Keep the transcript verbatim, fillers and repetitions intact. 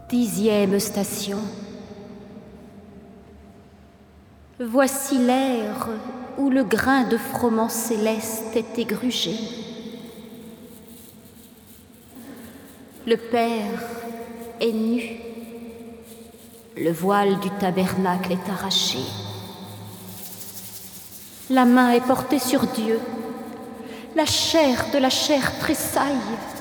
Dixième station. Voici l'ère où le grain de froment céleste est égrugé. Le Père est nu. Le voile du tabernacle est arraché. La main est portée sur Dieu. La chair de la chair tressaille.